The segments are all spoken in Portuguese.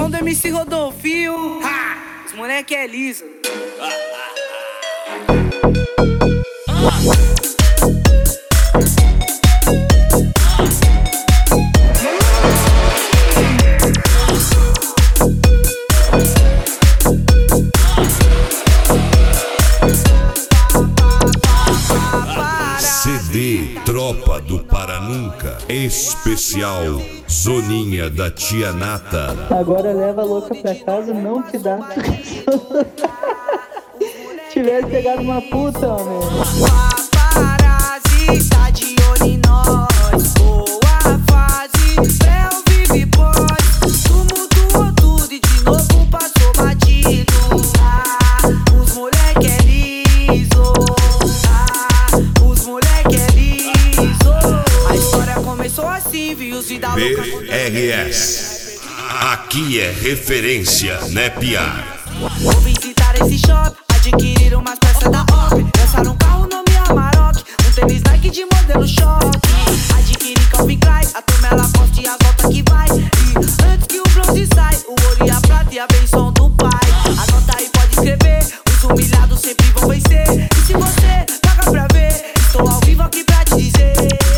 som do MC Rodolfinho. Os moleque é liso. CD Tropa do Paranunca, especial Zoninha da Tia Nata. Agora leva a louca pra casa, não te dá. Tivesse pegado uma puta, homem. Paparazzi tá de olho em nós. Boa fase, pré ou vive pós. Tumultuou tudo e de novo passou batido. Os moleque é liso. Os moleque é liso. A história começou assim, viu os vida louca. BRS, aqui é referência, né, piá? Vou visitar esse shopping, adquirir umas peças da OP. Lançar um carro nome Amarok, um tênis Nike de modelo choque. Adquirir Calvin Klein, a turma Lacoste e as voltas que vai. E antes que o bronze sai, o ouro e a prata e a benção do pai. Anota aí, pode escrever, os humilhados sempre vão vencer. E se você paga pra ver, estou ao vivo aqui pra te dizer.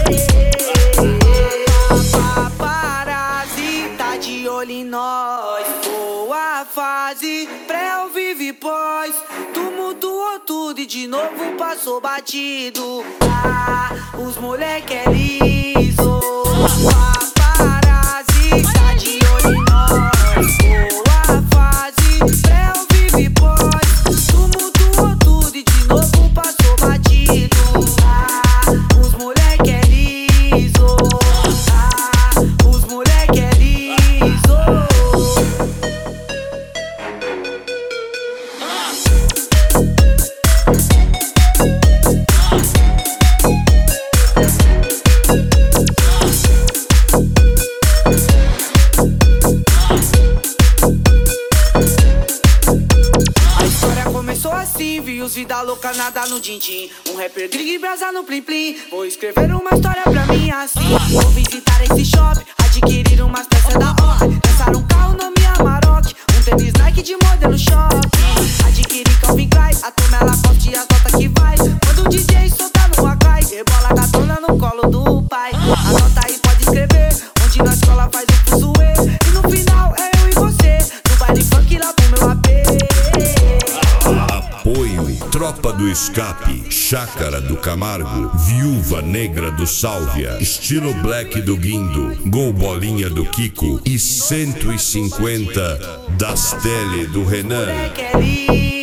Paparazzi tá de olho em nós. Boa fase, pré ou vive pós. Tumultuou tudo e de novo passou batido. Os moleque é liso. Paparazzi tá de olho em nós. Boa fase, pré ou vive pós. Tumultuou tudo e de novo passou batido. Os moleque é liso. Os moleque é liso. Assim, vi os vida louca nada no din-din. Um rapper gringo e brasa no plim-plim. Vou escrever uma história pra mim assim. Vou visitar esse shopping, adquirir umas peças da OP. Lançar um carro nome Amarok, um tênis Nike de modelo choque. Adquirir Calvin Klein, a turma Lacoste e as voltas que vai. Quando o DJ soltar no Akai, rebola a gatona no colo do pai. Anota aí, pode escrever, onde na escola faz o fuzuê. E no final é eu e você, no baile funk lá pro meu AP. Apoio Tropa do Escape, Chácara do Camargo, Viúva Negra do Sálvia, Estilo Black do Guindo, Gol Bolinha do Kiko e 150 das Tele do Renan.